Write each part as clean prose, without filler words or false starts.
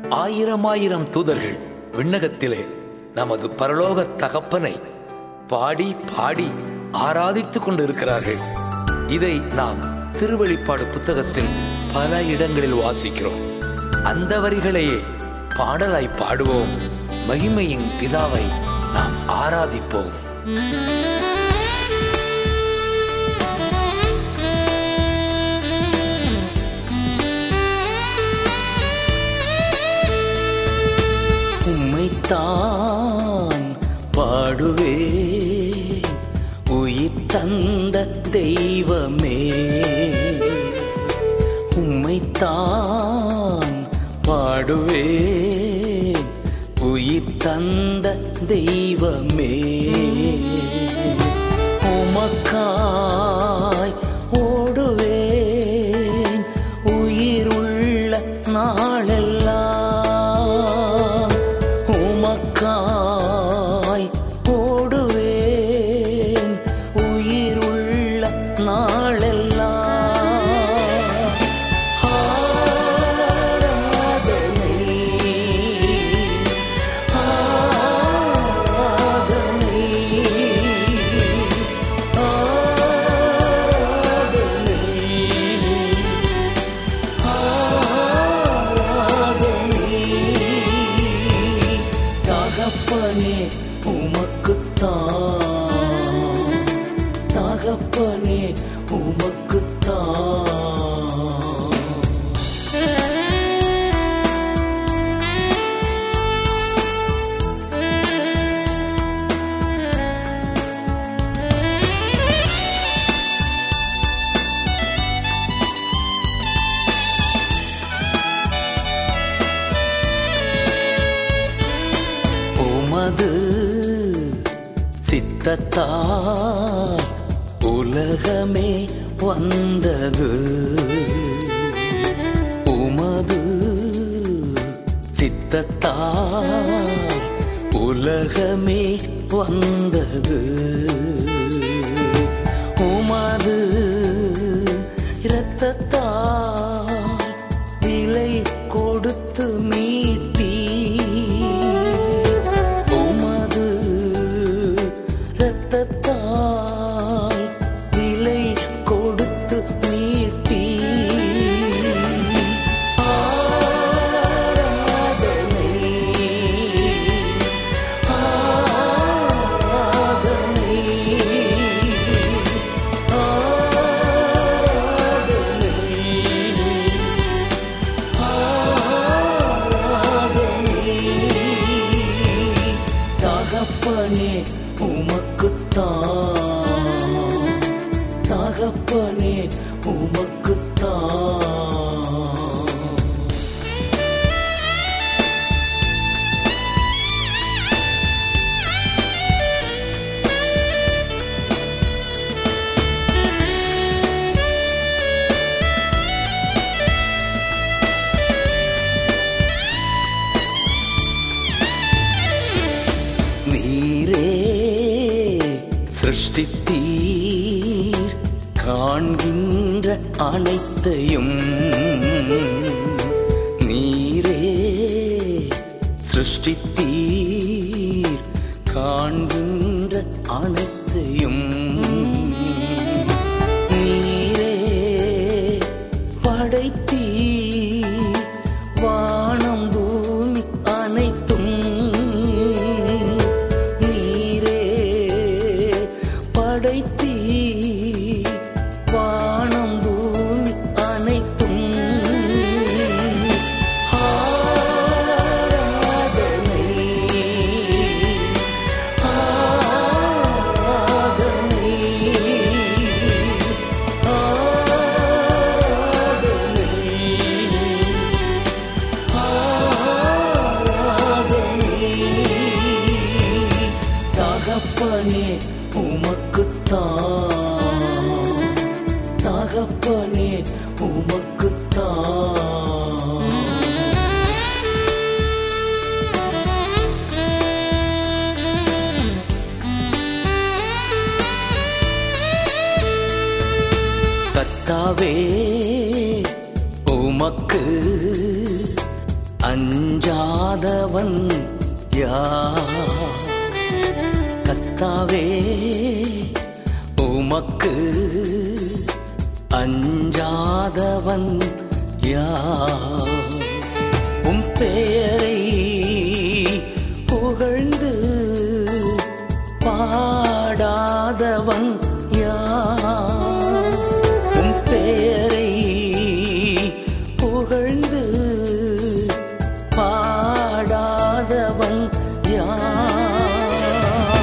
ஆயிரம் தூதர்கள் விண்ணகத்திலே நமது பரலோக தகப்பனை பாடி பாடி ஆராதித்துக் கொண்டிருக்கிறார்கள். இதை நாம் திருவெளிப்பாடு புத்தகத்தில் பல இடங்களில் வாசிக்கிறோம். அந்த வரிகளையே பாடலாய் பாடுவோம். மகிமையின் பிதாவை நாம் ஆராதிப்போம். உம்மைத்தான் பாடுவே உயிர் தந்த தெய்வமே, உம்மைத்தான் பாடுவே உயிர் தந்த தெய்வமே. உமக்காய் ஓடுவேன் உயிருள்ள நாளெல்லாம், உமக்காய் ஓடுவேன் உயிருள்ள நாளெல்லாம். தகப்பனே உமக்குத்தான், தகப்பனே உமக்குத்தான். உமது சித்தத்தால் உலகமே வந்தது, உமது சித்தத்தால் உலகமே வந்தது. உமது இரத்தத்தால் விலை கொடுத்து மீட்டி, இரத்தத்தால் விலை கொடுத்து மீட்டி. ஆராதனை ஆராதனை ஆராதனை ஆராதனை. தகப்பனே உமக்குத்தான், தகப்பனே உமக்குத்தான். நீரே சிருஷ்டித்தீர் காண்கின்ற அனைத்தையும், நீரே சிருஷ்டித்தீர் காண்கின்ற அனைத்தையும், நீரே படைத்தீர் வானம் பூமி அனைத்தும், படைத்தீர் வானம் பூமி அனைத்தும். ஆராதனை ஆராதனை ஆராதனை ஆராதனை. தகப்பனே உமக்குத்தான், தகப்பனே உமக்குத்தான். கர்த்தாவே உமக்கு அஞ்ச அஞ்சாதவன் யார்? கர்த்தாவே உமக்கு அஞ்சாதவன் யார்? உம் பெயரை புகழ்ந்து பாடாதவன் யார்? உம் பெயரை புகழ்ந்து பாடாதவன் யார்?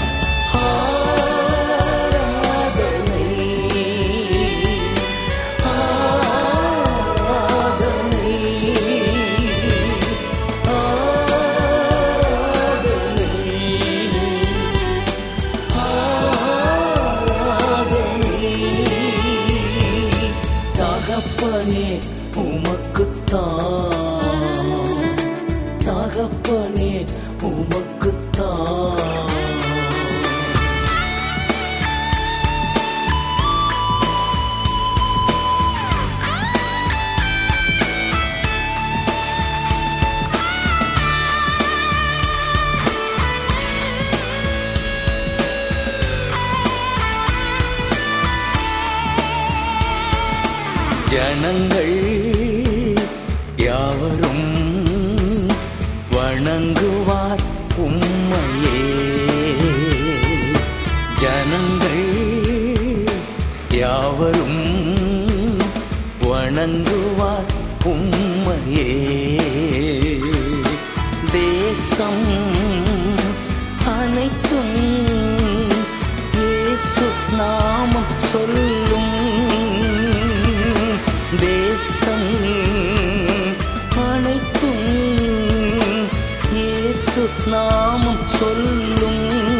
ஆராதனை ஆராதனை ஆராதனை ஆராதனை தகப்பனே உமக்குத்தான், தகப்பனே உமக்குத்தான். ஜனங்கள் யாவரும் வணங்குவார் உம்மையே. ஜனங்கள் யாவரும் வணங்குவார் உம்மையே. தேசம் அனைத்தும் இயேசு நாமம் சொல்லும். தேசம் அனைத்தும் இயேசு நாமம் சொல்லும்.